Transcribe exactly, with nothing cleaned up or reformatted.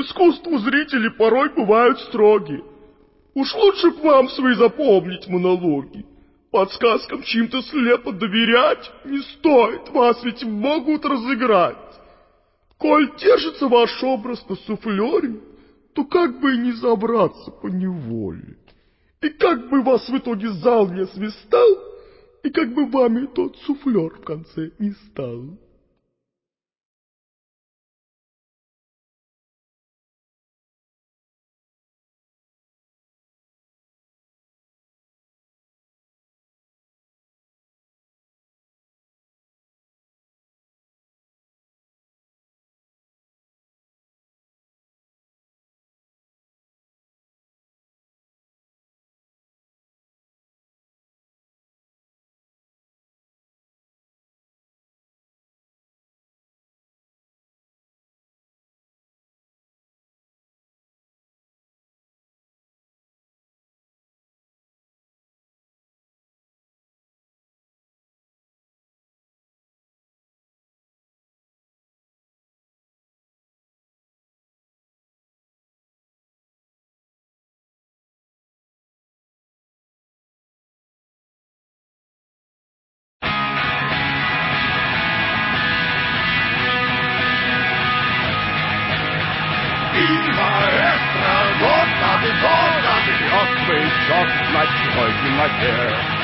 искусству зрители порой бывают строги. Уж лучше б вам свои запомнить монологи. Подсказкам чьим-то слепо доверять не стоит, вас ведь могут разыграть. Коль держится ваш образ на суфлёре, то как бы и не забраться поневоле. И как бы вас в итоге зал не свистал, и как бы вами тот суфлёр в конце не стал. Il maestro, God of the God of the earthquake, just like the Viking like there.